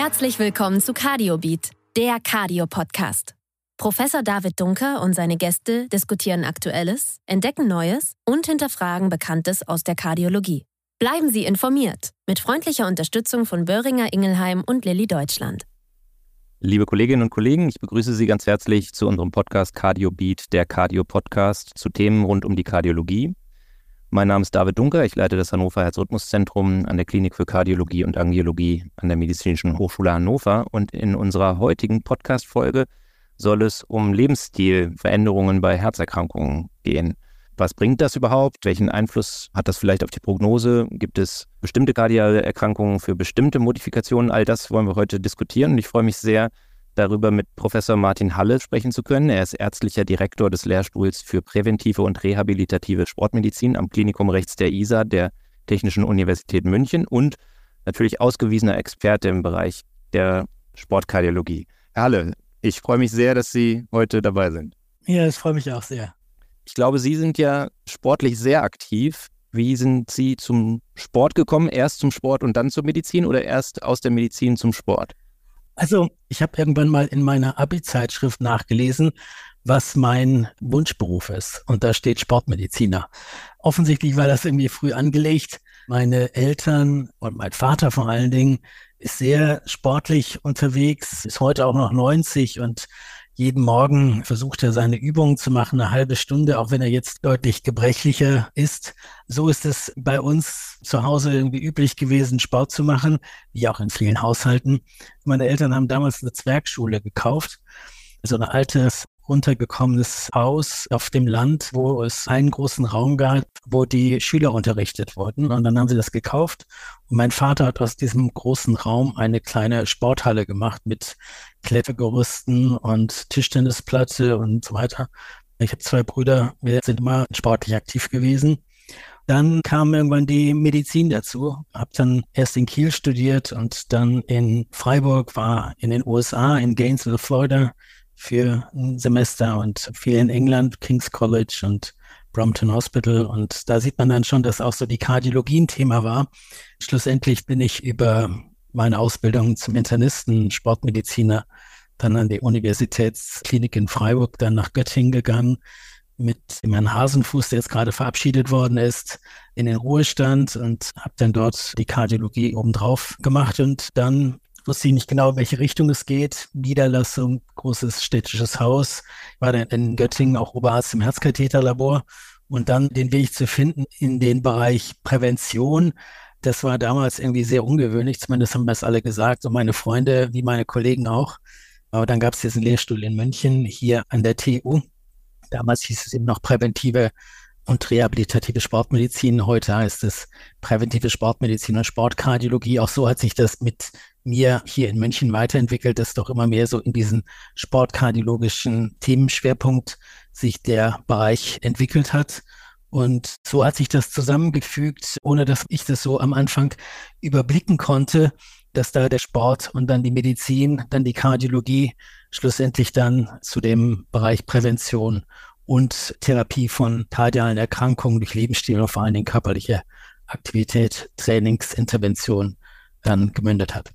Herzlich willkommen zu CardioBeat, der Cardio-Podcast. Professor David Dunker und seine Gäste diskutieren Aktuelles, entdecken Neues und hinterfragen Bekanntes aus der Kardiologie. Bleiben Sie informiert mit freundlicher Unterstützung von Boehringer Ingelheim und Lilly Deutschland. Liebe Kolleginnen und Kollegen, ich begrüße Sie ganz herzlich zu unserem Podcast CardioBeat, der Cardio-Podcast zu Themen rund um die Kardiologie. Mein Name ist David Dunker, ich leite das Hannover Herz-Rhythmus-Zentrum an der Klinik für Kardiologie und Angiologie an der Medizinischen Hochschule Hannover. Und in unserer heutigen Podcast-Folge soll es um Lebensstilveränderungen bei Herzerkrankungen gehen. Was bringt das überhaupt? Welchen Einfluss hat das vielleicht auf die Prognose? Gibt es bestimmte kardiale Erkrankungen für bestimmte Modifikationen? All das wollen wir heute diskutieren und ich freue mich sehr, darüber mit Professor Martin Halle sprechen zu können. Er ist ärztlicher Direktor des Lehrstuhls für präventive und rehabilitative Sportmedizin am Klinikum rechts der ISA der Technischen Universität München und natürlich ausgewiesener Experte im Bereich der Sportkardiologie. Herr Halle, ich freue mich sehr, dass Sie heute dabei sind. Ja, das freut mich auch sehr. Ich glaube, Sie sind ja sportlich sehr aktiv. Wie sind Sie zum Sport gekommen? Erst zum Sport und dann zur Medizin oder erst aus der Medizin zum Sport? Also ich habe irgendwann mal in meiner Abi-Zeitschrift nachgelesen, was mein Wunschberuf ist. Und da steht Sportmediziner. Offensichtlich war das irgendwie früh angelegt. Meine Eltern und mein Vater vor allen Dingen ist sehr sportlich unterwegs, ist heute auch noch 90 und jeden Morgen versucht er seine Übungen zu machen, eine halbe Stunde, auch wenn er jetzt deutlich gebrechlicher ist. So ist es bei uns zu Hause irgendwie üblich gewesen, Sport zu machen, wie auch in vielen Haushalten. Meine Eltern haben damals eine Zwergschule gekauft, so ein altes, runtergekommenes Haus auf dem Land, wo es einen großen Raum gab, wo die Schüler unterrichtet wurden. Und dann haben sie das gekauft. Und mein Vater hat aus diesem großen Raum eine kleine Sporthalle gemacht mit Klettergerüsten und Tischtennisplatte und so weiter. Ich habe 2 Brüder, wir sind immer sportlich aktiv gewesen. Dann kam irgendwann die Medizin dazu. Habe dann erst in Kiel studiert und dann in Freiburg, war in den USA, in Gainesville, Florida, für ein Semester und viel in England, King's College und Brompton Hospital. Und da sieht man dann schon, dass auch so die Kardiologie ein Thema war. Schlussendlich bin ich über meine Ausbildung zum Internisten, Sportmediziner, dann an die Universitätsklinik in Freiburg, dann nach Göttingen gegangen, mit dem Herrn Hasenfuß, der jetzt gerade verabschiedet worden ist, in den Ruhestand und habe dann dort die Kardiologie obendrauf gemacht und dann wusste ich nicht genau, in welche Richtung es geht. Niederlassung, großes städtisches Haus. Ich war dann in Göttingen auch Oberarzt im Herzkatheterlabor und dann den Weg zu finden in den Bereich Prävention. Das war damals irgendwie sehr ungewöhnlich, zumindest haben wir es alle gesagt und meine Freunde, wie meine Kollegen auch. Aber dann gab es jetzt einen Lehrstuhl in München, hier an der TU. Damals hieß es eben noch präventive und rehabilitative Sportmedizin. Heute heißt es präventive Sportmedizin und Sportkardiologie. Auch so hat sich das mit mir hier in München weiterentwickelt, dass doch immer mehr so in diesen sportkardiologischen Themenschwerpunkt sich der Bereich entwickelt hat. Und so hat sich das zusammengefügt, ohne dass ich das so am Anfang überblicken konnte, dass da der Sport und dann die Medizin, dann die Kardiologie schlussendlich dann zu dem Bereich Prävention und Therapie von kardialen Erkrankungen durch Lebensstil und vor allen Dingen körperliche Aktivität, Trainingsintervention dann gemündet hat.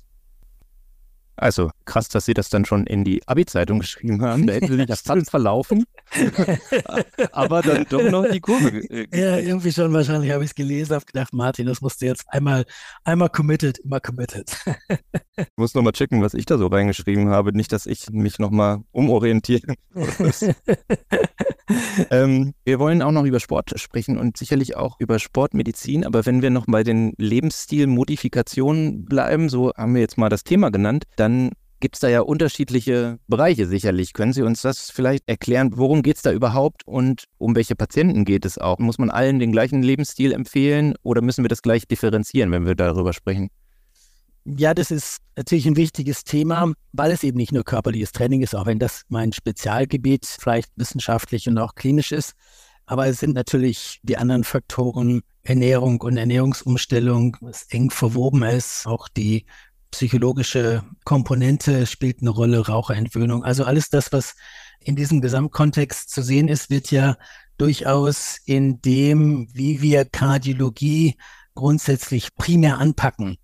Also krass, dass Sie das dann schon in die Abi-Zeitung geschrieben haben. Da hätten Sie sich das fast verlaufen, aber dann doch noch die Kurve. Ja, irgendwie schon wahrscheinlich habe ich es gelesen, habe gedacht, Martin, das musst du jetzt einmal committed, immer committed. Ich muss nochmal checken, was ich da so reingeschrieben habe. Nicht, dass ich mich nochmal umorientiere. Wir wollen auch noch über Sport sprechen und sicherlich auch über Sportmedizin. Aber wenn wir noch bei den Lebensstilmodifikationen bleiben, so haben wir jetzt mal das Thema genannt, dann gibt es da ja unterschiedliche Bereiche sicherlich. Können Sie uns das vielleicht erklären? Worum geht es da überhaupt und um welche Patienten geht es auch? Muss man allen den gleichen Lebensstil empfehlen oder müssen wir das gleich differenzieren, wenn wir darüber sprechen? Ja, das ist natürlich ein wichtiges Thema, weil es eben nicht nur körperliches Training ist, auch wenn das mein Spezialgebiet vielleicht wissenschaftlich und auch klinisch ist. Aber es sind natürlich die anderen Faktoren, Ernährung und Ernährungsumstellung, was eng verwoben ist. Auch die psychologische Komponente spielt eine Rolle, Raucherentwöhnung. Also alles das, was in diesem Gesamtkontext zu sehen ist, wird ja durchaus in dem, wie wir Kardiologie grundsätzlich primär anpacken.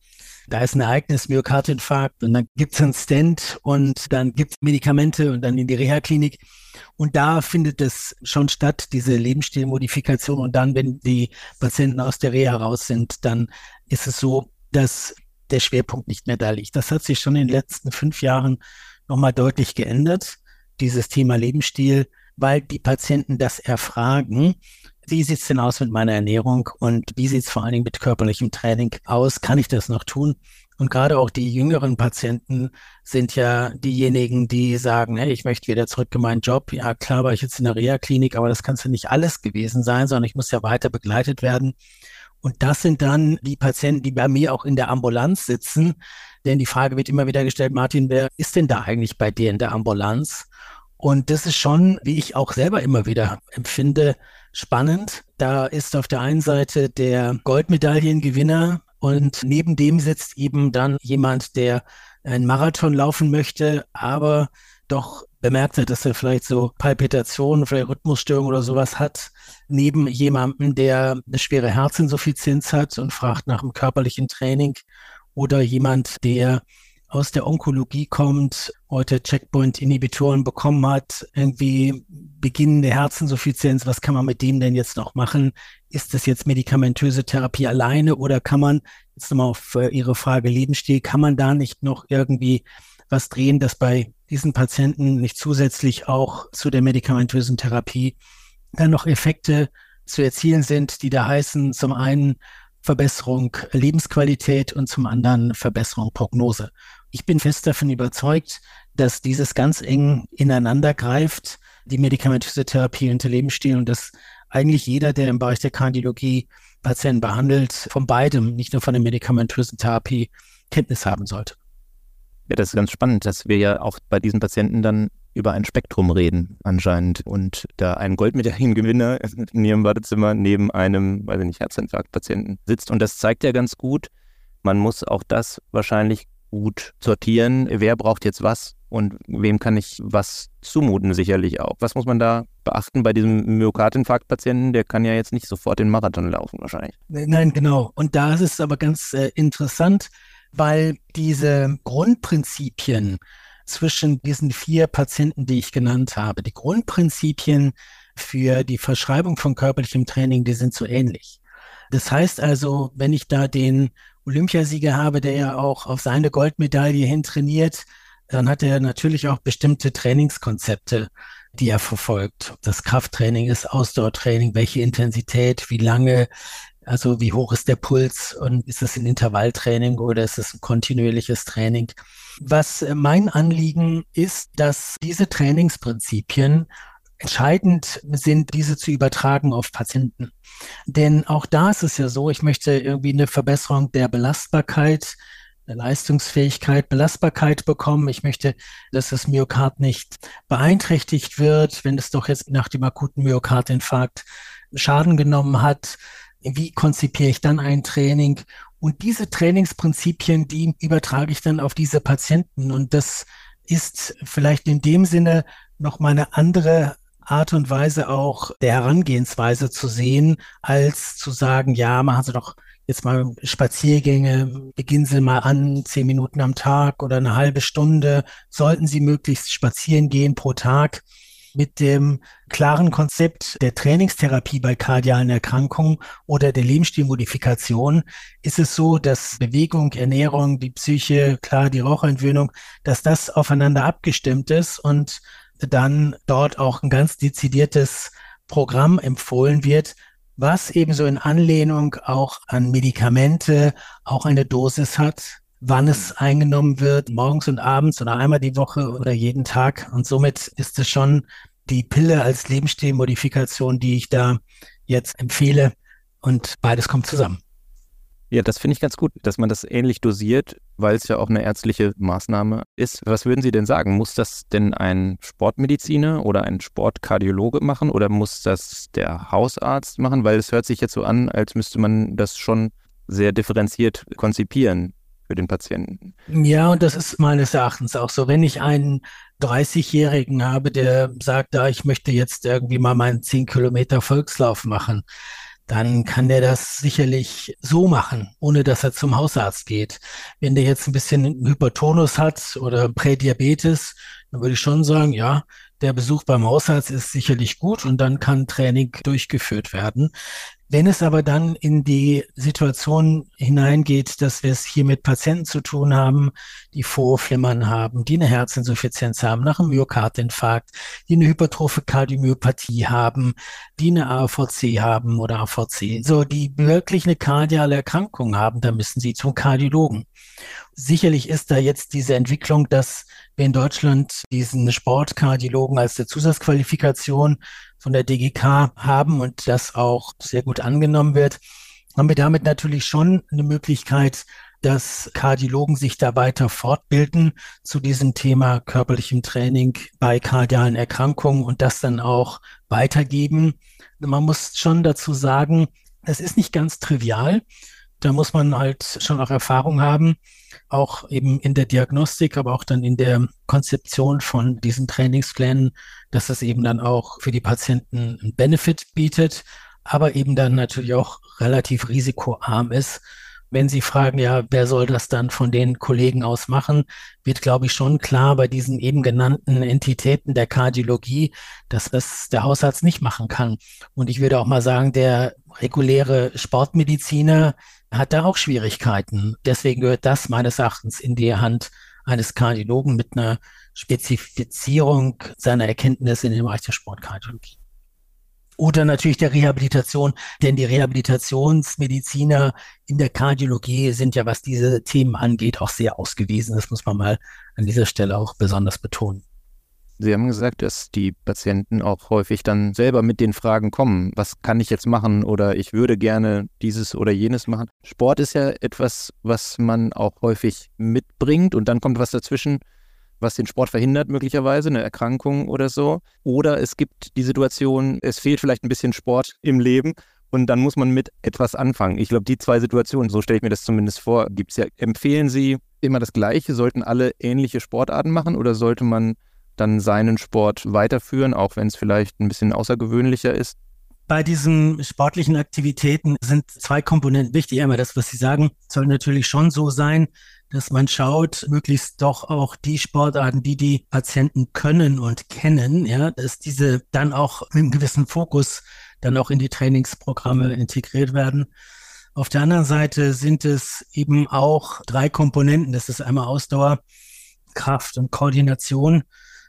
da ist ein Ereignis, Myokardinfarkt und dann gibt es einen Stent und dann gibt es Medikamente und dann in die Reha-Klinik. Und da findet es schon statt, diese Lebensstilmodifikation. Und dann, wenn die Patienten aus der Reha raus sind, dann ist es so, dass der Schwerpunkt nicht mehr da liegt. Das hat sich schon in den letzten 5 Jahren nochmal deutlich geändert, dieses Thema Lebensstil, weil die Patienten das erfragen. Wie sieht es denn aus mit meiner Ernährung und wie sieht es vor allen Dingen mit körperlichem Training aus? Kann ich das noch tun? Und gerade auch die jüngeren Patienten sind ja diejenigen, die sagen, hey, ich möchte wieder zurück in meinen Job. Ja, klar war ich jetzt in der Reha-Klinik, aber das kann ja nicht alles gewesen sein, sondern ich muss ja weiter begleitet werden. Und das sind dann die Patienten, die bei mir auch in der Ambulanz sitzen. Denn die Frage wird immer wieder gestellt, Martin, wer ist denn da eigentlich bei dir in der Ambulanz? Und das ist schon, wie ich auch selber immer wieder empfinde, spannend. Da ist auf der einen Seite der Goldmedaillengewinner und neben dem sitzt eben dann jemand, der einen Marathon laufen möchte, aber doch bemerkt hat, dass er vielleicht so Palpitationen, vielleicht Rhythmusstörungen oder sowas hat, neben jemandem, der eine schwere Herzinsuffizienz hat und fragt nach dem körperlichen Training, oder jemand, der aus der Onkologie kommt, heute Checkpoint-Inhibitoren bekommen hat, irgendwie beginnende Herzinsuffizienz, was kann man mit dem denn jetzt noch machen? Ist das jetzt medikamentöse Therapie alleine oder kann man, jetzt nochmal auf Ihre Frage Lebensstil, kann man da nicht noch irgendwie was drehen, dass bei diesen Patienten nicht zusätzlich auch zu der medikamentösen Therapie dann noch Effekte zu erzielen sind, die da heißen, zum einen Verbesserung Lebensqualität und zum anderen Verbesserung Prognose. Ich bin fest davon überzeugt, dass dieses ganz eng ineinander greift, die medikamentöse Therapie und der Lebensstil, und dass eigentlich jeder, der im Bereich der Kardiologie Patienten behandelt, von beidem, nicht nur von der medikamentösen Therapie, Kenntnis haben sollte. Ja, das ist ganz spannend, dass wir ja auch bei diesen Patienten dann über ein Spektrum reden anscheinend und da ein Goldmedaillengewinner in ihrem Wartezimmer neben einem, weiß ich nicht, Herzinfarktpatienten sitzt. Und das zeigt ja ganz gut, man muss auch das wahrscheinlich gut sortieren. Wer braucht jetzt was und wem kann ich was zumuten sicherlich auch. Was muss man da beachten bei diesem Myokardinfarktpatienten? Der kann ja jetzt nicht sofort den Marathon laufen wahrscheinlich. Nein, genau. Und da ist es aber ganz interessant, weil diese Grundprinzipien zwischen diesen 4 Patienten, die ich genannt habe, die Grundprinzipien für die Verschreibung von körperlichem Training, die sind so ähnlich. Das heißt also, wenn ich da den Olympiasieger habe, der ja auch auf seine Goldmedaille hin trainiert, dann hat er natürlich auch bestimmte Trainingskonzepte, die er verfolgt. Ob das Krafttraining ist, Ausdauertraining, welche Intensität, wie lange, also wie hoch ist der Puls und ist es ein Intervalltraining oder ist es ein kontinuierliches Training? Was mein Anliegen ist, dass diese Trainingsprinzipien entscheidend sind, diese zu übertragen auf Patienten. Denn auch da ist es ja so, ich möchte irgendwie eine Verbesserung der Belastbarkeit, der Leistungsfähigkeit, Belastbarkeit bekommen. Ich möchte, dass das Myokard nicht beeinträchtigt wird, wenn es doch jetzt nach dem akuten Myokardinfarkt Schaden genommen hat. Wie konzipiere ich dann ein Training? Und diese Trainingsprinzipien, die übertrage ich dann auf diese Patienten. Und das ist vielleicht in dem Sinne noch mal eine andere Art und Weise auch der Herangehensweise zu sehen, als zu sagen, ja, machen Sie doch jetzt mal Spaziergänge, beginnen Sie mal an, 10 Minuten am Tag oder eine halbe Stunde, sollten Sie möglichst spazieren gehen pro Tag. Mit dem klaren Konzept der Trainingstherapie bei kardialen Erkrankungen oder der Lebensstilmodifikation ist es so, dass Bewegung, Ernährung, die Psyche, klar, die Raucherentwöhnung, dass das aufeinander abgestimmt ist und dann dort auch ein ganz dezidiertes Programm empfohlen wird, was ebenso in Anlehnung auch an Medikamente auch eine Dosis hat, wann es eingenommen wird, morgens und abends oder einmal die Woche oder jeden Tag. Und somit ist es schon die Pille als Lebensstilmodifikation, die ich da jetzt empfehle. Und beides kommt zusammen. Ja, das finde ich ganz gut, dass man das ähnlich dosiert, weil es ja auch eine ärztliche Maßnahme ist. Was würden Sie denn sagen? Muss das denn ein Sportmediziner oder ein Sportkardiologe machen oder muss das der Hausarzt machen? Weil es hört sich jetzt so an, als müsste man das schon sehr differenziert konzipieren für den Patienten. Ja, und das ist meines Erachtens auch so. Wenn ich einen 30-Jährigen habe, der sagt, ich möchte jetzt irgendwie mal meinen 10 Kilometer Volkslauf machen, dann kann der das sicherlich so machen, ohne dass er zum Hausarzt geht. Wenn der jetzt ein bisschen Hypertonus hat oder Prädiabetes, dann würde ich schon sagen, ja, der Besuch beim Hausarzt ist sicherlich gut und dann kann Training durchgeführt werden. Wenn es aber dann in die Situation hineingeht, dass wir es hier mit Patienten zu tun haben, die Vorflimmern haben, die eine Herzinsuffizienz haben, nach einem Myokardinfarkt, die eine hypertrophe Kardiomyopathie haben, die eine AVC haben oder AVC, so die wirklich eine kardiale Erkrankung haben, dann müssen sie zum Kardiologen. Sicherlich ist da jetzt diese Entwicklung, dass wir in Deutschland diesen Sportkardiologen als der Zusatzqualifikation von der DGK haben und das auch sehr gut angenommen wird, haben wir damit natürlich schon eine Möglichkeit, dass Kardiologen sich da weiter fortbilden zu diesem Thema körperlichem Training bei kardialen Erkrankungen und das dann auch weitergeben. Man muss schon dazu sagen, es ist nicht ganz trivial. Da muss man halt schon auch Erfahrung haben, auch eben in der Diagnostik, aber auch dann in der Konzeption von diesen Trainingsplänen, dass es eben dann auch für die Patienten einen Benefit bietet, aber eben dann natürlich auch relativ risikoarm ist. Wenn Sie fragen, ja, wer soll das dann von den Kollegen aus machen, wird, glaube ich, schon klar bei diesen eben genannten Entitäten der Kardiologie, dass das der Hausarzt nicht machen kann. Und ich würde auch mal sagen, der reguläre Sportmediziner hat da auch Schwierigkeiten. Deswegen gehört das meines Erachtens in die Hand eines Kardiologen mit einer Spezifizierung seiner Erkenntnisse in dem Bereich der Sportkardiologie. Oder natürlich der Rehabilitation, denn die Rehabilitationsmediziner in der Kardiologie sind ja, was diese Themen angeht, auch sehr ausgewiesen. Das muss man mal an dieser Stelle auch besonders betonen. Sie haben gesagt, dass die Patienten auch häufig dann selber mit den Fragen kommen, was kann ich jetzt machen oder ich würde gerne dieses oder jenes machen. Sport ist ja etwas, was man auch häufig mitbringt und dann kommt was dazwischen, was den Sport verhindert möglicherweise, eine Erkrankung oder so. Oder es gibt die Situation, es fehlt vielleicht ein bisschen Sport im Leben und dann muss man mit etwas anfangen. Ich glaube, die zwei Situationen, so stelle ich mir das zumindest vor, gibt es ja. Empfehlen Sie immer das Gleiche? Sollten alle ähnliche Sportarten machen oder sollte man dann seinen Sport weiterführen, auch wenn es vielleicht ein bisschen außergewöhnlicher ist? Bei diesen sportlichen Aktivitäten sind zwei Komponenten wichtig. Einmal das, was Sie sagen, soll natürlich schon so sein, dass man schaut, möglichst doch auch die Sportarten, die die Patienten können und kennen, ja, dass diese dann auch mit einem gewissen Fokus dann auch in die Trainingsprogramme integriert werden. Auf der anderen Seite sind es eben auch drei Komponenten. Das ist einmal Ausdauer, Kraft und Koordination.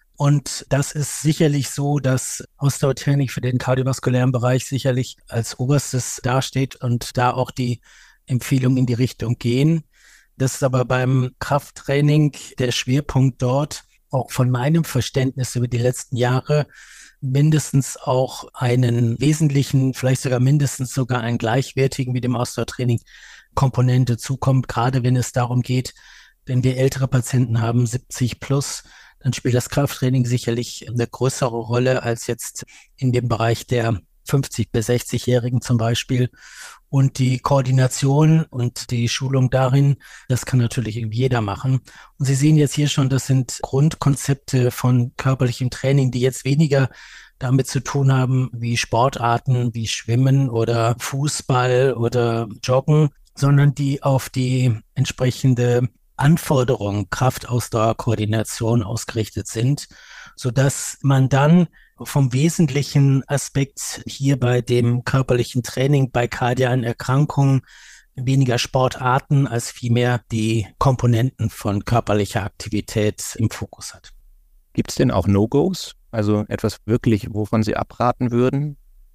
Und das ist sicherlich so, dass Ausdauertraining für den kardiovaskulären Bereich sicherlich als Oberstes dasteht und da auch die Empfehlungen in die Richtung gehen. Das ist aber beim Krafttraining der Schwerpunkt dort, auch von meinem Verständnis über die letzten Jahre, mindestens auch einen wesentlichen, vielleicht sogar mindestens sogar einen gleichwertigen wie dem Ausdauertraining Komponente zukommt, gerade wenn es darum geht, wenn wir ältere Patienten haben, 70 plus, dann spielt das Krafttraining sicherlich eine größere Rolle als jetzt in dem Bereich der 50- bis 60-Jährigen zum Beispiel. Und die Koordination und die Schulung darin, das kann natürlich jeder machen. Und Sie sehen jetzt hier schon, das sind Grundkonzepte von körperlichem Training, die jetzt weniger damit zu tun haben wie Sportarten wie Schwimmen oder Fußball oder Joggen, sondern die auf die entsprechende Anforderungen, Kraft, Ausdauer, Koordination ausgerichtet sind, sodass man dann vom wesentlichen Aspekt hier bei dem körperlichen Training bei kardialen Erkrankungen weniger Sportarten als vielmehr die Komponenten von körperlicher Aktivität im Fokus hat. Gibt es denn auch No-Gos? Also etwas wirklich, wovon Sie abraten würden?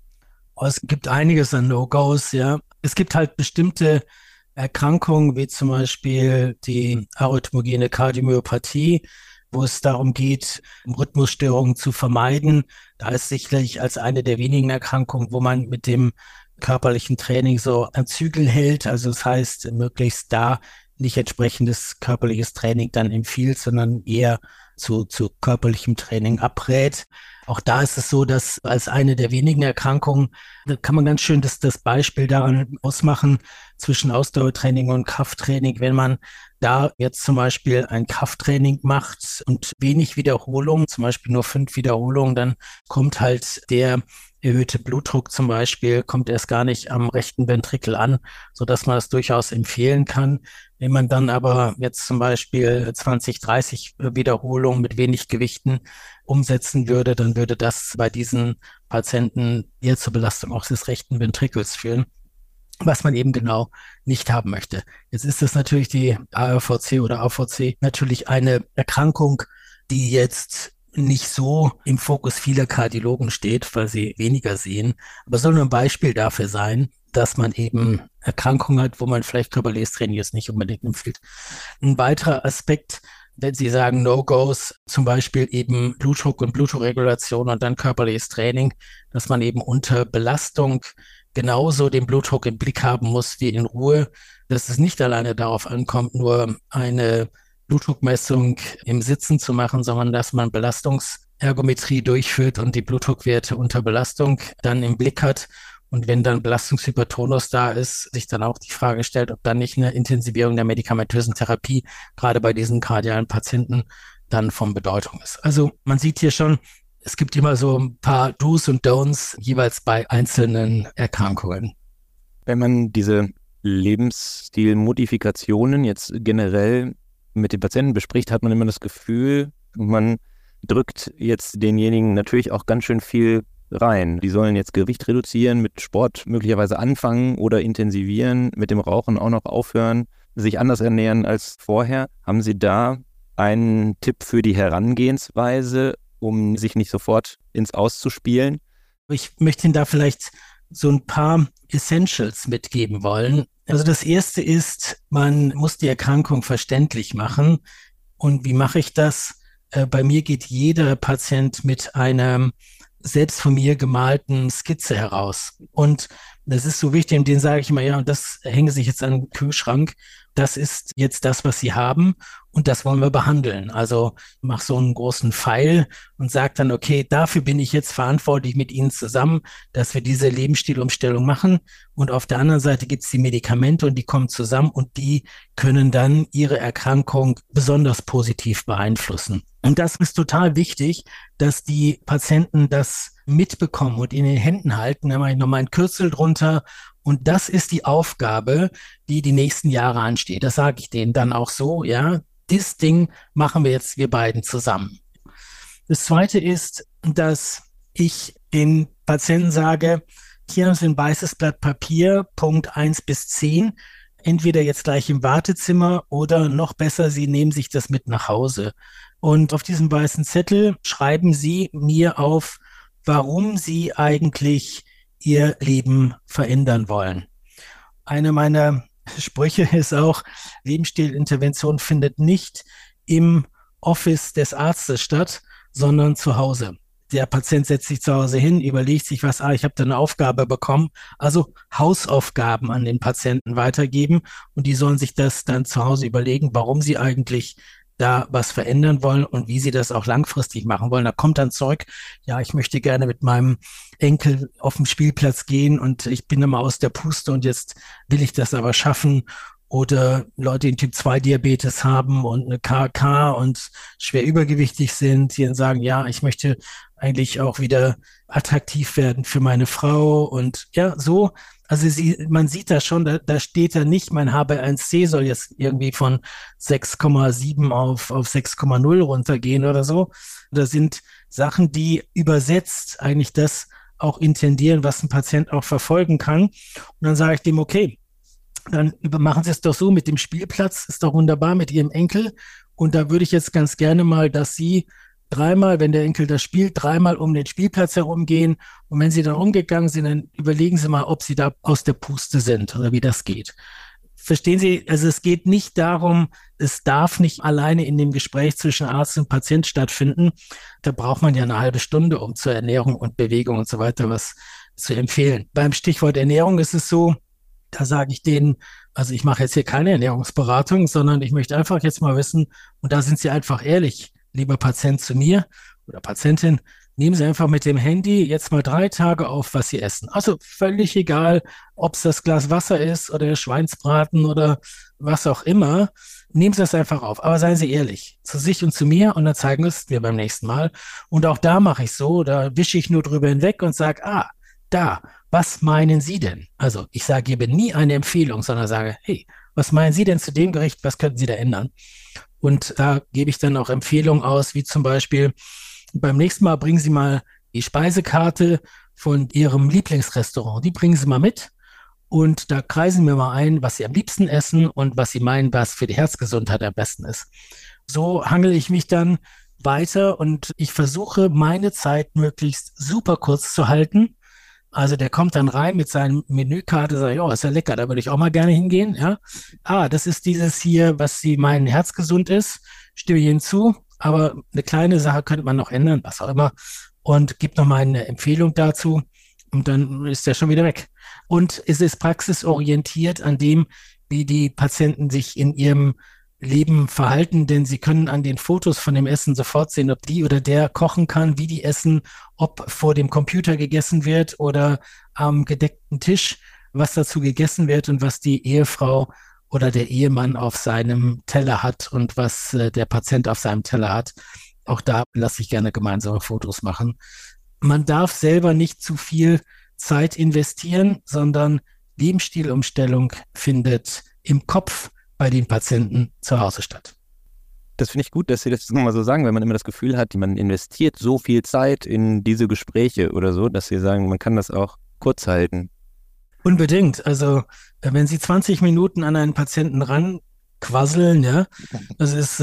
Es gibt einiges an No-Gos, ja. Es gibt halt bestimmte Erkrankungen, wie zum Beispiel die arrhythmogene Kardiomyopathie, wo es darum geht, Rhythmusstörungen zu vermeiden. Da ist sicherlich als eine der wenigen Erkrankungen, wo man mit dem körperlichen Training so an Zügel hält. Also das heißt, möglichst da nicht entsprechendes körperliches Training dann empfiehlt, sondern eher zu körperlichem Training abrät. Auch da ist es so, dass als eine der wenigen Erkrankungen, da kann man ganz schön das Beispiel daran ausmachen zwischen Ausdauertraining und Krafttraining. Wenn man da jetzt zum Beispiel ein Krafttraining macht und wenig Wiederholungen, zum Beispiel nur 5 Wiederholungen, dann kommt halt der erhöhte Blutdruck zum Beispiel kommt erst gar nicht am rechten Ventrikel an, sodass man das durchaus empfehlen kann. Wenn man dann aber jetzt zum Beispiel 20, 30 Wiederholungen mit wenig Gewichten umsetzen würde, dann würde das bei diesen Patienten eher zur Belastung auch des rechten Ventrikels führen, was man eben genau nicht haben möchte. Jetzt ist das natürlich die ARVC oder AVC natürlich eine Erkrankung, die jetzt nicht so im Fokus vieler Kardiologen steht, weil sie weniger sehen, aber soll nur ein Beispiel dafür sein, dass man eben Erkrankungen hat, wo man vielleicht körperliches Training jetzt nicht unbedingt empfiehlt. Ein weiterer Aspekt, wenn Sie sagen No-Gos, zum Beispiel eben Blutdruck und Blutdruckregulation und dann körperliches Training, dass man eben unter Belastung genauso den Blutdruck im Blick haben muss wie in Ruhe, dass es nicht alleine darauf ankommt, nur eine Blutdruckmessung im Sitzen zu machen, sondern dass man Belastungsergometrie durchführt und die Blutdruckwerte unter Belastung dann im Blick hat. Und wenn dann Belastungshypertonus da ist, sich dann auch die Frage stellt, ob dann nicht eine Intensivierung der medikamentösen Therapie gerade bei diesen kardialen Patienten dann von Bedeutung ist. Also man sieht hier schon, es gibt immer so ein paar Do's und Don'ts jeweils bei einzelnen Erkrankungen. Wenn man diese Lebensstilmodifikationen jetzt generell mit den Patienten bespricht, hat man immer das Gefühl, man drückt jetzt denjenigen natürlich auch ganz schön viel rein. Die sollen jetzt Gewicht reduzieren, mit Sport möglicherweise anfangen oder intensivieren, mit dem Rauchen auch noch aufhören, sich anders ernähren als vorher. Haben Sie da einen Tipp für die Herangehensweise, um sich nicht sofort ins Aus zu spielen? Ich möchte Ihnen da vielleicht so ein paar Essentials mitgeben wollen. Also das erste ist, man muss die Erkrankung verständlich machen. Und wie mache ich das? Bei mir geht jeder Patient mit einer selbst von mir gemalten Skizze heraus. Und das ist so wichtig, und denen sage ich immer, ja, und das hänge sich jetzt an den Kühlschrank. Das ist jetzt das, was Sie haben, und das wollen wir behandeln. Also ich mache so einen großen Pfeil und sage dann, okay, dafür bin ich jetzt verantwortlich mit Ihnen zusammen, dass wir diese Lebensstilumstellung machen. Und auf der anderen Seite gibt es die Medikamente, und die kommen zusammen, und die können dann Ihre Erkrankung besonders positiv beeinflussen. Und das ist total wichtig, dass die Patienten das mitbekommen und in den Händen halten. Da mache ich nochmal ein Kürzel drunter. Und das ist die Aufgabe, die die nächsten Jahre ansteht. Das sage ich denen dann auch so, ja. Das Ding machen wir jetzt, wir beiden zusammen. Das Zweite ist, dass ich den Patienten sage, hier haben Sie ein weißes Blatt Papier, Punkt 1 bis 10, entweder jetzt gleich im Wartezimmer oder noch besser, Sie nehmen sich das mit nach Hause. Und auf diesem weißen Zettel schreiben Sie mir auf, warum Sie eigentlich Ihr Leben verändern wollen. Eine meiner Sprüche ist auch, Lebensstilintervention findet nicht im Office des Arztes statt, sondern zu Hause. Der Patient setzt sich zu Hause hin, überlegt sich was, ich habe da eine Aufgabe bekommen, also Hausaufgaben an den Patienten weitergeben, und die sollen sich das dann zu Hause überlegen, warum sie eigentlich da was verändern wollen und wie sie das auch langfristig machen wollen. Da kommt dann Zeug, ja, ich möchte gerne mit meinem Enkel auf den Spielplatz gehen und ich bin immer aus der Puste und jetzt will ich das aber schaffen. Oder Leute, die Typ-2-Diabetes haben und eine KK und schwer übergewichtig sind, die dann sagen, ja, ich möchte eigentlich auch wieder attraktiv werden für meine Frau, und ja, so. Also man sieht da schon, da steht da nicht, mein HbA1c soll jetzt irgendwie von 6,7 auf 6,0 runtergehen oder so. Da sind Sachen, die übersetzt eigentlich das auch intendieren, was ein Patient auch verfolgen kann. Und dann sage ich dem, okay, dann machen Sie es doch so mit dem Spielplatz, ist doch wunderbar mit Ihrem Enkel. Und da würde ich jetzt ganz gerne mal, dass Sie dreimal, wenn der Enkel das spielt, dreimal um den Spielplatz herumgehen. Und wenn Sie dann umgegangen sind, dann überlegen Sie mal, ob Sie da aus der Puste sind oder wie das geht. Verstehen Sie? Also es geht nicht darum, es darf nicht alleine in dem Gespräch zwischen Arzt und Patient stattfinden. Da braucht man ja eine halbe Stunde, um zur Ernährung und Bewegung und so weiter was zu empfehlen. Beim Stichwort Ernährung ist es so, da sage ich denen, also ich mache jetzt hier keine Ernährungsberatung, sondern ich möchte einfach jetzt mal wissen, und da sind Sie einfach ehrlich, lieber Patient zu mir oder Patientin, nehmen Sie einfach mit dem Handy jetzt mal 3 Tage auf, was Sie essen. Also völlig egal, ob es das Glas Wasser ist oder der Schweinsbraten oder was auch immer. Nehmen Sie das einfach auf. Aber seien Sie ehrlich zu sich und zu mir, und dann zeigen wir es mir beim nächsten Mal. Und auch da mache ich so, da wische ich nur drüber hinweg und sage, da, was meinen Sie denn? Also ich gebe nie eine Empfehlung, sondern sage, hey, was meinen Sie denn zu dem Gericht? Was könnten Sie da ändern? Und da gebe ich dann auch Empfehlungen aus, wie zum Beispiel, beim nächsten Mal bringen Sie mal die Speisekarte von Ihrem Lieblingsrestaurant. Die bringen Sie mal mit und da kreisen wir mal ein, was Sie am liebsten essen und was Sie meinen, was für die Herzgesundheit am besten ist. So hangele ich mich dann weiter und ich versuche, meine Zeit möglichst super kurz zu halten. Also der kommt dann rein mit seinem Menükarte, sagt, ja, ist ja lecker, da würde ich auch mal gerne hingehen. Ja. Das ist dieses hier, was Sie meinen, herzgesund ist, stimme ich Ihnen zu, aber eine kleine Sache könnte man noch ändern, was auch immer, und gibt noch mal eine Empfehlung dazu und dann ist der schon wieder weg. Und es ist praxisorientiert an dem, wie die Patienten sich in ihrem Leben verhalten, denn sie können an den Fotos von dem Essen sofort sehen, ob die oder der kochen kann, wie die essen, ob vor dem Computer gegessen wird oder am gedeckten Tisch, was dazu gegessen wird und was die Ehefrau oder der Ehemann auf seinem Teller hat und was der Patient auf seinem Teller hat. Auch da lasse ich gerne gemeinsame Fotos machen. Man darf selber nicht zu viel Zeit investieren, sondern Lebensstilumstellung findet im Kopf bei den Patienten zu Hause statt. Das finde ich gut, dass Sie das nochmal so sagen, wenn man immer das Gefühl hat, man investiert so viel Zeit in diese Gespräche oder so, dass Sie sagen, man kann das auch kurz halten. Unbedingt. Also wenn Sie 20 Minuten an einen Patienten ranquasseln, ja, das ist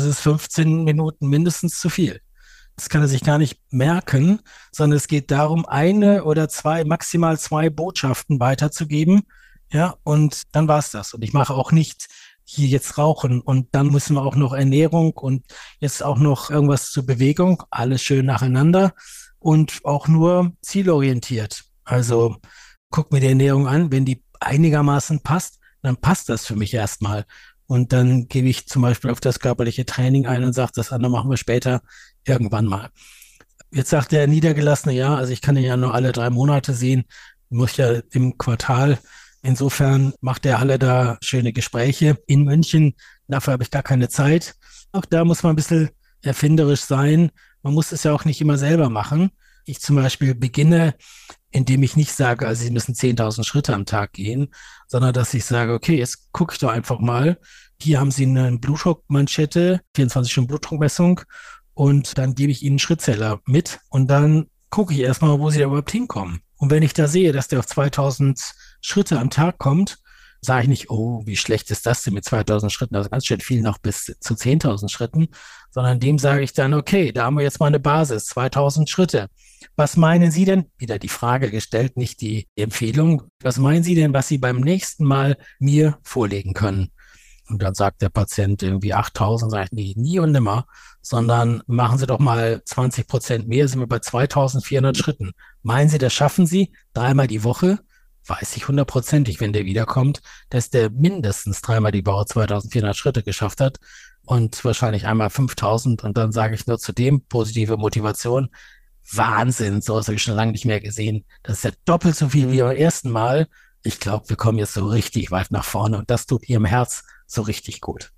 15 Minuten mindestens zu viel. Das kann er sich gar nicht merken, sondern es geht darum, eine oder zwei, maximal zwei Botschaften weiterzugeben. Ja, und dann war's das. Und ich mache auch nicht hier jetzt Rauchen und dann müssen wir auch noch Ernährung und jetzt auch noch irgendwas zur Bewegung, alles schön nacheinander und auch nur zielorientiert. Also guck mir die Ernährung an, wenn die einigermaßen passt, dann passt das für mich erstmal. Und dann gebe ich zum Beispiel auf das körperliche Training ein und sage, das andere machen wir später irgendwann mal. Jetzt sagt der Niedergelassene, ja, also ich kann ihn ja nur alle 3 Monate sehen, muss ja im Quartal. Insofern macht er alle da schöne Gespräche in München. Dafür habe ich gar keine Zeit. Auch da muss man ein bisschen erfinderisch sein. Man muss es ja auch nicht immer selber machen. Ich zum Beispiel beginne, indem ich nicht sage, also Sie müssen 10.000 Schritte am Tag gehen, sondern dass ich sage, okay, jetzt gucke ich doch einfach mal. Hier haben Sie eine Blutdruckmanschette, 24-Stunden-Blutdruckmessung und dann gebe ich Ihnen einen Schrittzähler mit und dann gucke ich erstmal, wo Sie da überhaupt hinkommen. Und wenn ich da sehe, dass der auf 2.000 Schritte am Tag kommt, sage ich nicht, oh, wie schlecht ist das denn mit 2.000 Schritten, also ganz schön viel noch bis zu 10.000 Schritten, sondern dem sage ich dann, okay, da haben wir jetzt mal eine Basis, 2.000 Schritte. Was meinen Sie denn? Wieder die Frage gestellt, nicht die Empfehlung. Was meinen Sie denn, was Sie beim nächsten Mal mir vorlegen können? Und dann sagt der Patient irgendwie 8.000, sage ich, nee, nie und nimmer, sondern machen Sie doch mal 20% mehr, sind wir bei 2.400 Schritten. Meinen Sie, das schaffen Sie 3-mal die Woche? Weiß ich 100%ig, wenn der wiederkommt, dass der mindestens 3-mal die Woche 2.400 Schritte geschafft hat und wahrscheinlich einmal 5.000 und dann sage ich nur zu dem positive Motivation. Wahnsinn, so habe ich schon lange nicht mehr gesehen. Das ist ja doppelt so viel wie beim ersten Mal. Ich glaube, wir kommen jetzt so richtig weit nach vorne und das tut Ihrem Herz so richtig gut.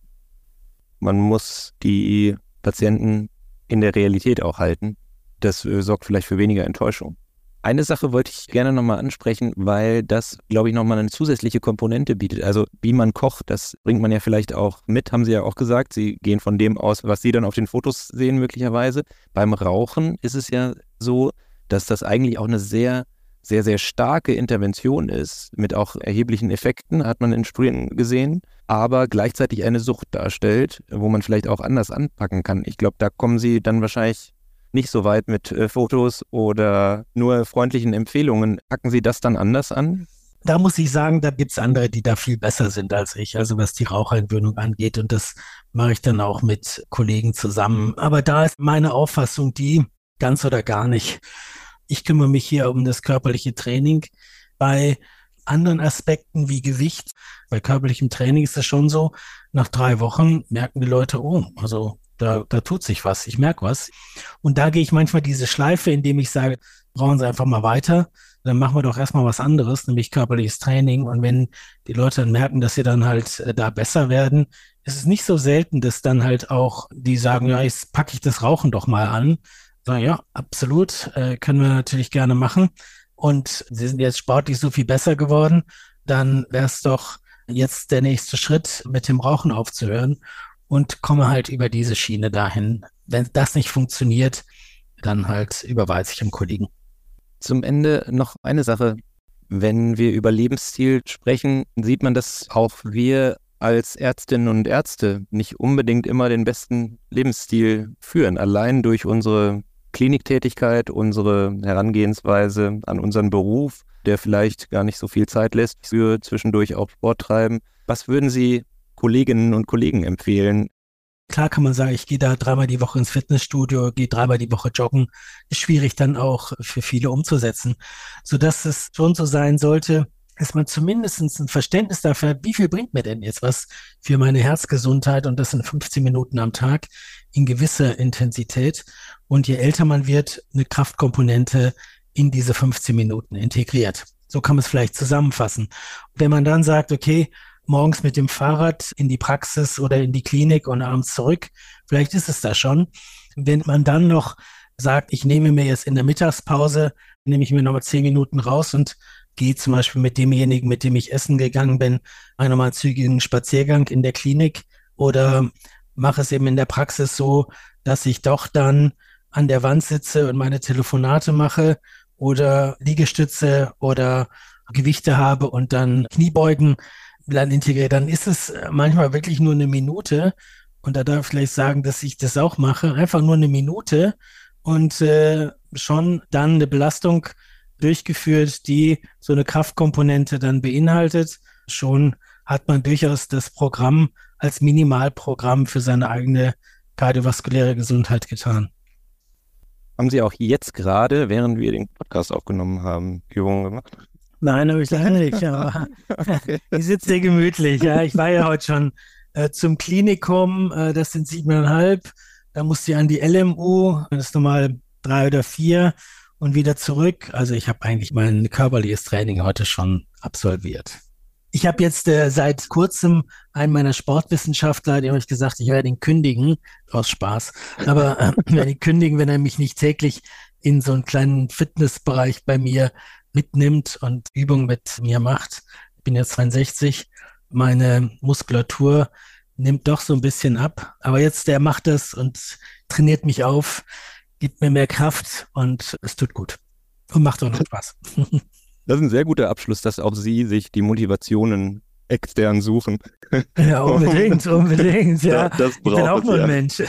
Man muss die Patienten in der Realität auch halten. Das sorgt vielleicht für weniger Enttäuschung. Eine Sache wollte ich gerne nochmal ansprechen, weil das, glaube ich, nochmal eine zusätzliche Komponente bietet. Also wie man kocht, das bringt man ja vielleicht auch mit, haben Sie ja auch gesagt. Sie gehen von dem aus, was Sie dann auf den Fotos sehen möglicherweise. Beim Rauchen ist es ja so, dass das eigentlich auch eine sehr, sehr, sehr starke Intervention ist, mit auch erheblichen Effekten, hat man in Studien gesehen, aber gleichzeitig eine Sucht darstellt, wo man vielleicht auch anders anpacken kann. Ich glaube, da kommen Sie dann wahrscheinlich nicht so weit mit Fotos oder nur freundlichen Empfehlungen. Packen Sie das dann anders an? Da muss ich sagen, da gibt es andere, die da viel besser sind als ich, also was die Raucherentwöhnung angeht. Und das mache ich dann auch mit Kollegen zusammen. Aber da ist meine Auffassung die, ganz oder gar nicht. Ich kümmere mich hier um das körperliche Training. Bei anderen Aspekten wie Gewicht, bei körperlichem Training ist das schon so, nach 3 Wochen merken die Leute, oh, also da tut sich was, ich merke was. Und da gehe ich manchmal diese Schleife, indem ich sage, brauchen Sie einfach mal weiter, dann machen wir doch erstmal was anderes, nämlich körperliches Training. Und wenn die Leute dann merken, dass sie dann halt da besser werden, ist es nicht so selten, dass dann halt auch die sagen, ja, jetzt packe ich das Rauchen doch mal an. Sagen, ja, absolut, können wir natürlich gerne machen. und Sie sind jetzt sportlich so viel besser geworden, dann wäre es doch jetzt der nächste Schritt, mit dem Rauchen aufzuhören und komme halt über diese Schiene dahin. Wenn das nicht funktioniert, dann halt überweise ich dem Kollegen. Zum Ende noch eine Sache. Wenn wir über Lebensstil sprechen, sieht man, dass auch wir als Ärztinnen und Ärzte nicht unbedingt immer den besten Lebensstil führen. Allein durch unsere Kliniktätigkeit, unsere Herangehensweise an unseren Beruf, der vielleicht gar nicht so viel Zeit lässt für zwischendurch auch Sport treiben. Was würden Sie Kolleginnen und Kollegen empfehlen? Klar kann man sagen, ich gehe da 3-mal die Woche ins Fitnessstudio, gehe 3-mal die Woche joggen. Ist schwierig dann auch für viele umzusetzen. Sodass es schon so sein sollte, dass man zumindest ein Verständnis dafür hat, wie viel bringt mir denn jetzt was für meine Herzgesundheit, und das sind 15 Minuten am Tag in gewisser Intensität. Und je älter man wird, eine Kraftkomponente in diese 15 Minuten integriert. So kann man es vielleicht zusammenfassen. Wenn man dann sagt, okay, morgens mit dem Fahrrad in die Praxis oder in die Klinik und abends zurück, vielleicht ist es das schon. Wenn man dann noch sagt, ich nehme mir jetzt in der Mittagspause, nehme ich mir nochmal 10 Minuten raus und gehe zum Beispiel mit demjenigen, mit dem ich essen gegangen bin, einmal einen zügigen Spaziergang in der Klinik, oder mache es eben in der Praxis so, dass ich doch dann an der Wand sitze und meine Telefonate mache oder Liegestütze oder Gewichte habe und dann Kniebeugen dann integriert, dann ist es manchmal wirklich nur eine Minute. Und da darf ich vielleicht sagen, dass ich das auch mache. Einfach nur eine Minute und schon dann eine Belastung durchgeführt, die so eine Kraftkomponente dann beinhaltet. Schon hat man durchaus das Programm als Minimalprogramm für seine eigene kardiovaskuläre Gesundheit getan. Haben Sie auch jetzt gerade, während wir den Podcast aufgenommen haben, Übungen gemacht? Nein, habe ich leider nicht, aber Okay. ich sitze sehr gemütlich. Ja, ich war ja heute schon zum Klinikum, das sind 7,5. Da musste ich an die LMU, das ist nochmal 3 oder 4 und wieder zurück. Also ich habe eigentlich mein körperliches Training heute schon absolviert. Ich habe jetzt seit kurzem einen meiner Sportwissenschaftler, dem habe ich gesagt, ich werde ihn kündigen, aus Spaß, aber ich werde ihn kündigen, wenn er mich nicht täglich in so einen kleinen Fitnessbereich bei mir mitnimmt und Übungen mit mir macht. Ich bin jetzt 62, meine Muskulatur nimmt doch so ein bisschen ab, aber jetzt der macht das und trainiert mich auf, gibt mir mehr Kraft und es tut gut und macht auch noch Spaß. Das ist ein sehr guter Abschluss, dass auch Sie sich die Motivationen extern suchen. Ja, unbedingt, ja. Das Ich bin auch nur ein Mensch.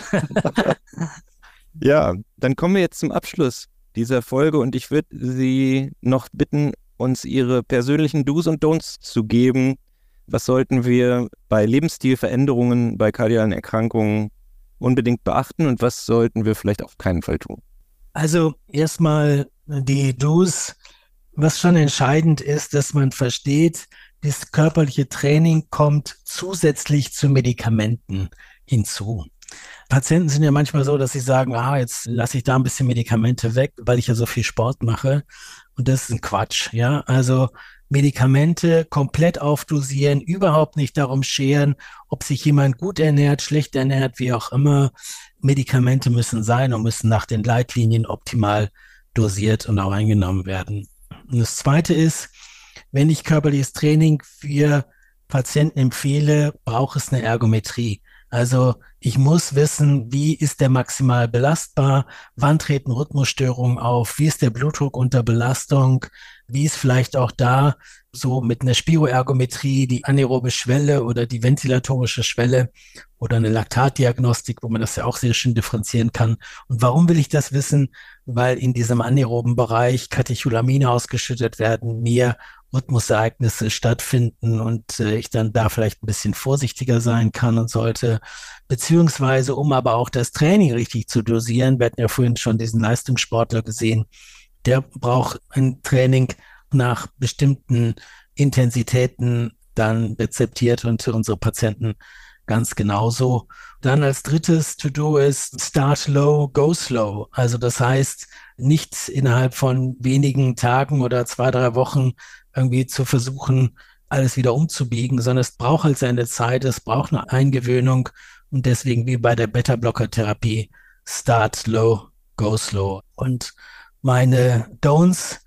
Ja, dann kommen wir jetzt zum Abschluss dieser Folge und ich würde Sie noch bitten, uns Ihre persönlichen Do's und Don'ts zu geben. Was sollten wir bei Lebensstilveränderungen, bei kardialen Erkrankungen unbedingt beachten und was sollten wir vielleicht auf keinen Fall tun? Also erstmal die Do's. Was schon entscheidend ist, dass man versteht, das körperliche Training kommt zusätzlich zu Medikamenten hinzu. Patienten sind ja manchmal so, dass sie sagen, jetzt lasse ich da ein bisschen Medikamente weg, weil ich ja so viel Sport mache. Und das ist ein Quatsch, ja. Also Medikamente komplett aufdosieren, überhaupt nicht darum scheren, ob sich jemand gut ernährt, schlecht ernährt, wie auch immer. Medikamente müssen sein und müssen nach den Leitlinien optimal dosiert und auch eingenommen werden. Und das Zweite ist, wenn ich körperliches Training für Patienten empfehle, braucht es eine Ergometrie. Also ich muss wissen, wie ist der maximal belastbar, wann treten Rhythmusstörungen auf, wie ist der Blutdruck unter Belastung, wie ist vielleicht auch da so mit einer Spiroergometrie die anaerobe Schwelle oder die ventilatorische Schwelle oder eine Laktatdiagnostik, wo man das ja auch sehr schön differenzieren kann. Und warum will ich das wissen? Weil in diesem anaeroben Bereich Katecholamine ausgeschüttet werden, mehr Rhythmusereignisse stattfinden und ich dann da vielleicht ein bisschen vorsichtiger sein kann und sollte, beziehungsweise um aber auch das Training richtig zu dosieren. Wir hatten ja vorhin schon diesen Leistungssportler gesehen, der braucht ein Training nach bestimmten Intensitäten dann rezeptiert und für unsere Patienten ganz genauso. Dann als drittes To-Do ist Start low, go slow. Also das heißt, nicht innerhalb von wenigen Tagen oder 2-3 Wochen irgendwie zu versuchen, alles wieder umzubiegen, sondern es braucht halt seine Zeit, es braucht eine Eingewöhnung und deswegen wie bei der Beta-Blocker-Therapie Start low, go slow. Und meine Don'ts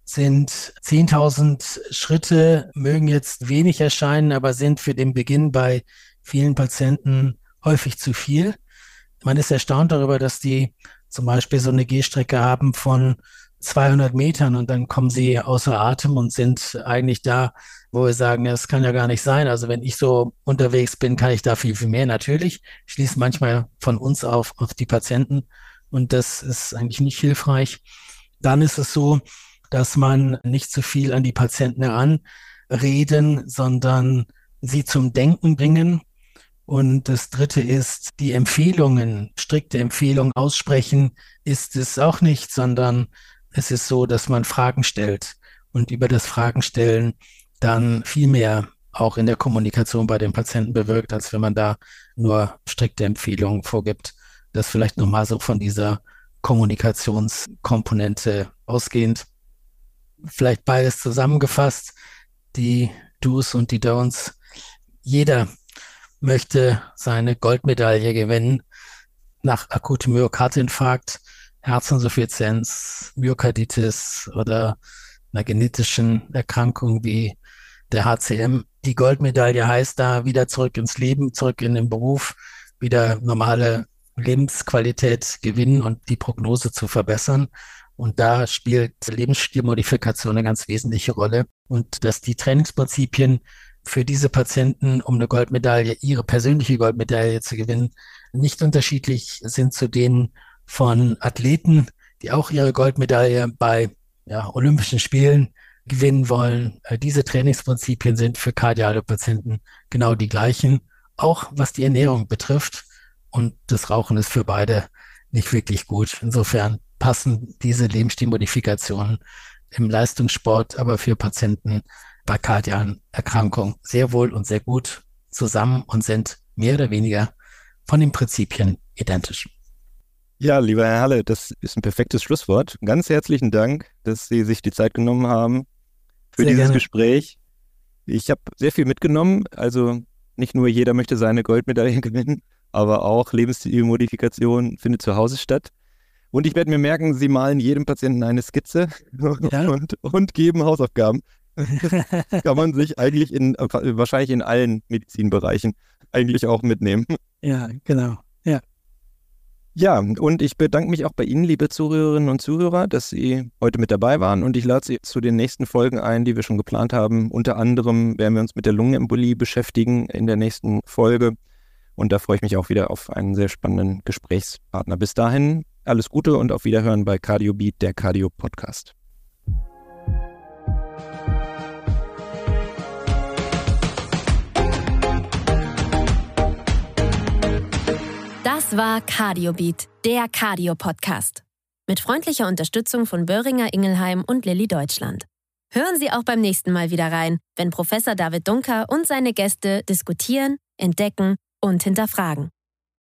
sind 10.000 Schritte, mögen jetzt wenig erscheinen, aber sind für den Beginn bei vielen Patienten häufig zu viel. Man ist erstaunt darüber, dass die zum Beispiel so eine Gehstrecke haben von 200 Metern und dann kommen sie außer Atem und sind eigentlich da, wo wir sagen, das kann ja gar nicht sein. Also wenn ich so unterwegs bin, kann ich da viel, viel mehr. Natürlich schließt manchmal von uns auf die Patienten und das ist eigentlich nicht hilfreich. Dann ist es so, dass man nicht zu viel an die Patienten heranreden, sondern sie zum Denken bringen. Und das Dritte ist, die Empfehlungen, strikte Empfehlungen aussprechen, ist es auch nicht, sondern es ist so, dass man Fragen stellt und über das Fragen stellen dann viel mehr auch in der Kommunikation bei den Patienten bewirkt, als wenn man da nur strikte Empfehlungen vorgibt. Das vielleicht nochmal so von dieser Kommunikationskomponente ausgehend. Vielleicht beides zusammengefasst, die Do's und die Don'ts. Jeder möchte seine Goldmedaille gewinnen nach akutem Myokardinfarkt, Herzinsuffizienz, Myokarditis oder einer genetischen Erkrankung wie der HCM. Die Goldmedaille heißt da wieder zurück ins Leben, zurück in den Beruf, wieder normale Lebensqualität gewinnen und die Prognose zu verbessern. Und da spielt Lebensstilmodifikation eine ganz wesentliche Rolle. Und dass die Trainingsprinzipien für diese Patienten, um eine Goldmedaille, ihre persönliche Goldmedaille zu gewinnen, nicht unterschiedlich sind zu denen von Athleten, die auch ihre Goldmedaille bei Olympischen Spielen gewinnen wollen. Diese Trainingsprinzipien sind für kardiale Patienten genau die gleichen, auch was die Ernährung betrifft. Und das Rauchen ist für beide nicht wirklich gut. Insofern passen diese Lebensstilmodifikationen im Leistungssport, aber für Patienten bei kardialen Erkrankungen sehr wohl und sehr gut zusammen und sind mehr oder weniger von den Prinzipien identisch. Ja, lieber Herr Halle, das ist ein perfektes Schlusswort. Ganz herzlichen Dank, dass Sie sich die Zeit genommen haben für Sehr dieses gerne. Gespräch. Ich habe sehr viel mitgenommen. Also nicht nur jeder möchte seine Goldmedaille gewinnen, aber auch Lebensstilmodifikation findet zu Hause statt. Und ich werde mir merken, Sie malen jedem Patienten eine Skizze Ja. und geben Hausaufgaben. Das kann man sich eigentlich wahrscheinlich in allen Medizinbereichen eigentlich auch mitnehmen. Ja, genau. Ja. Ja, und ich bedanke mich auch bei Ihnen, liebe Zuhörerinnen und Zuhörer, dass Sie heute mit dabei waren und ich lade Sie zu den nächsten Folgen ein, die wir schon geplant haben. Unter anderem werden wir uns mit der Lungenembolie beschäftigen in der nächsten Folge und da freue ich mich auch wieder auf einen sehr spannenden Gesprächspartner. Bis dahin, alles Gute und auf Wiederhören bei CardioBeat, der Cardio-Podcast. Das war CardioBeat, der Cardio-Podcast. Mit freundlicher Unterstützung von Boehringer Ingelheim und Lilly Deutschland. Hören Sie auch beim nächsten Mal wieder rein, wenn Professor David Dunker und seine Gäste diskutieren, entdecken und hinterfragen.